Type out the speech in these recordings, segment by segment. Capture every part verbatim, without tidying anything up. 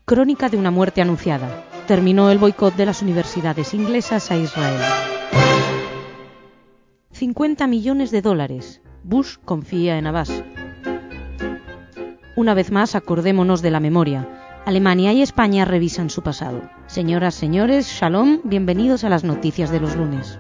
Crónica de una muerte anunciada. Terminó el boicot de las universidades inglesas a Israel. cincuenta millones de dólares. Bush confía en Abbas. Una vez más, acordémonos de la memoria. Alemania y España revisan su pasado. Señoras, señores, shalom, bienvenidos a las noticias de los lunes.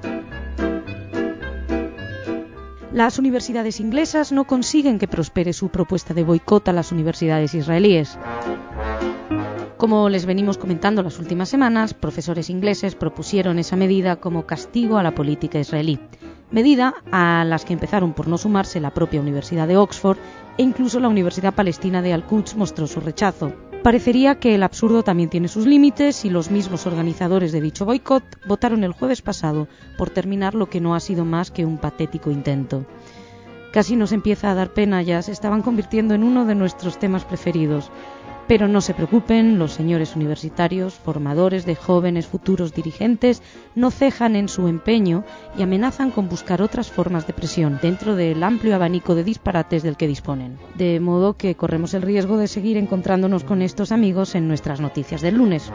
Las universidades inglesas no consiguen que prospere su propuesta de boicot a las universidades israelíes. Como les venimos comentando las últimas semanas, profesores ingleses propusieron esa medida como castigo a la política israelí, medida a las que empezaron por no sumarse la propia Universidad de Oxford e incluso la Universidad Palestina de Al-Quds mostró su rechazo. Parecería que el absurdo también tiene sus límites y los mismos organizadores de dicho boicot votaron el jueves pasado por terminar lo que no ha sido más que un patético intento. Casi nos empieza a dar pena, ya se estaban convirtiendo en uno de nuestros temas preferidos. Pero no se preocupen, los señores universitarios, formadores de jóvenes futuros dirigentes, no cejan en su empeño y amenazan con buscar otras formas de presión dentro del amplio abanico de disparates del que disponen. De modo que corremos el riesgo de seguir encontrándonos con estos amigos en nuestras noticias del lunes.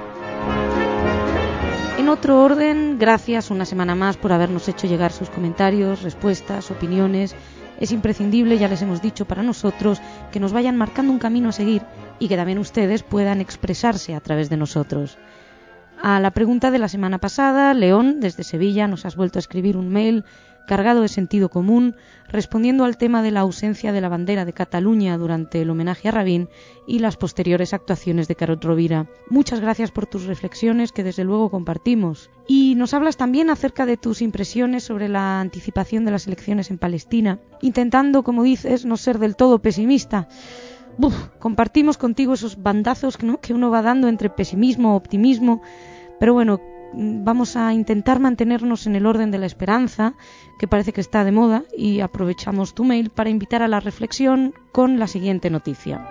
En otro orden, gracias una semana más por habernos hecho llegar sus comentarios, respuestas, opiniones. Es imprescindible, ya les hemos dicho, para nosotros que nos vayan marcando un camino a seguir y que también ustedes puedan expresarse a través de nosotros. A la pregunta de la semana pasada, León, desde Sevilla, nos has vuelto a escribir un mail cargado de sentido común, respondiendo al tema de la ausencia de la bandera de Cataluña durante el homenaje a Rabin y las posteriores actuaciones de Carod Rovira. Muchas gracias por tus reflexiones, que desde luego compartimos. Y nos hablas también acerca de tus impresiones sobre la anticipación de las elecciones en Palestina, intentando, como dices, no ser del todo pesimista. Uf, compartimos contigo esos bandazos, ¿no?, que uno va dando entre pesimismo, optimismo, pero bueno, vamos a intentar mantenernos en el orden de la esperanza, que parece que está de moda, y aprovechamos tu mail para invitar a la reflexión con la siguiente noticia.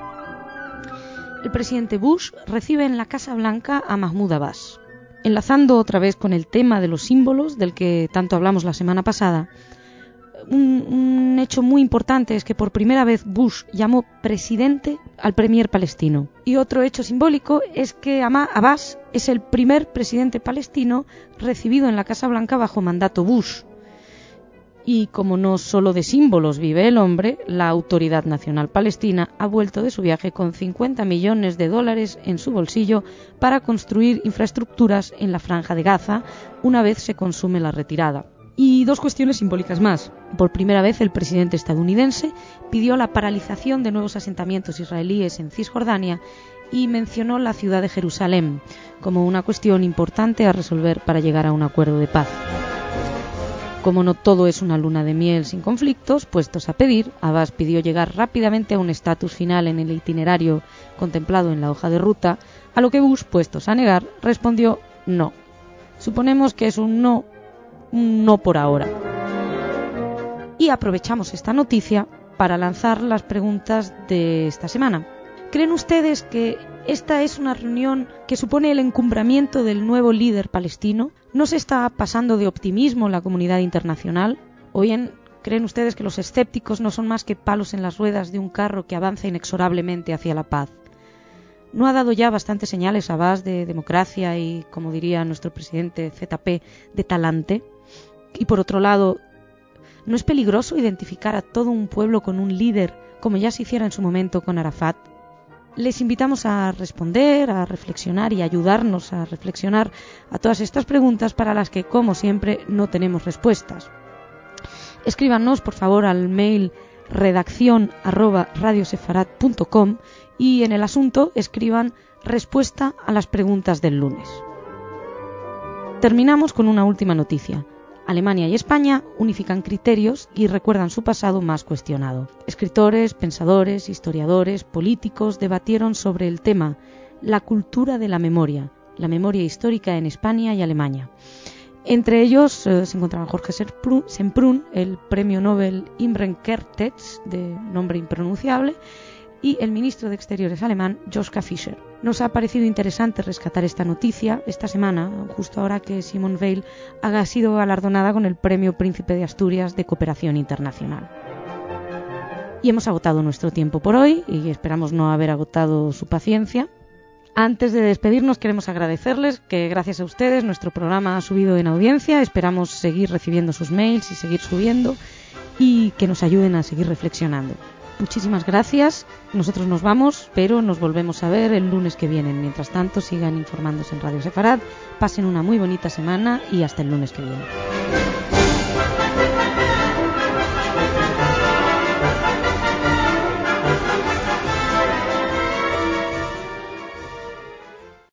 El presidente Bush recibe en la Casa Blanca a Mahmoud Abbas. Enlazando otra vez con el tema de los símbolos, del que tanto hablamos la semana pasada, un, un hecho muy importante es que por primera vez Bush llamó presidente al premier palestino. Y otro hecho simbólico es que Abbas es el primer presidente palestino recibido en la Casa Blanca bajo mandato Bush. Y como no solo de símbolos vive el hombre, la Autoridad Nacional Palestina ha vuelto de su viaje con cincuenta millones de dólares en su bolsillo para construir infraestructuras en la Franja de Gaza una vez se consume la retirada. Y dos cuestiones simbólicas más. Por primera vez el presidente estadounidense pidió la paralización de nuevos asentamientos israelíes en Cisjordania y mencionó la ciudad de Jerusalén como una cuestión importante a resolver para llegar a un acuerdo de paz. Como no todo es una luna de miel sin conflictos, puestos a pedir, Abbas pidió llegar rápidamente a un estatus final en el itinerario contemplado en la hoja de ruta, a lo que Bush, puestos a negar, respondió no. Suponemos que es un no, un no por ahora. Y aprovechamos esta noticia para lanzar las preguntas de esta semana. ¿Creen ustedes que esta es una reunión que supone el encumbramiento del nuevo líder palestino? ¿No se está pasando de optimismo la comunidad internacional? ¿O bien creen ustedes que los escépticos no son más que palos en las ruedas de un carro que avanza inexorablemente hacia la paz? ¿No ha dado ya bastantes señales Abbas de democracia y, como diría nuestro presidente Z P, de talante? Y por otro lado, ¿no es peligroso identificar a todo un pueblo con un líder, como ya se hiciera en su momento con Arafat? Les invitamos a responder, a reflexionar y ayudarnos a reflexionar a todas estas preguntas para las que, como siempre, no tenemos respuestas. Escríbanos, por favor, al mail redacción arroba radiosefarat punto com y en el asunto escriban respuesta a las preguntas del lunes. Terminamos con una última noticia. Alemania y España unifican criterios y recuerdan su pasado más cuestionado. Escritores, pensadores, historiadores, políticos debatieron sobre el tema la cultura de la memoria, la memoria histórica en España y Alemania. Entre ellos eh, se encontraban Jorge Semprún, el premio Nobel Imre Kertész, de nombre impronunciable, y el ministro de Exteriores alemán, Joschka Fischer. Nos ha parecido interesante rescatar esta noticia esta semana, justo ahora que Simone Veil ha sido galardonada con el Premio Príncipe de Asturias de Cooperación Internacional. Y hemos agotado nuestro tiempo por hoy y esperamos no haber agotado su paciencia. Antes de despedirnos queremos agradecerles que gracias a ustedes nuestro programa ha subido en audiencia. Esperamos seguir recibiendo sus mails y seguir subiendo y que nos ayuden a seguir reflexionando. Muchísimas gracias. Nosotros nos vamos, pero nos volvemos a ver el lunes que viene. Mientras tanto, sigan informándose en Radio Sefarad. Pasen una muy bonita semana y hasta el lunes que viene.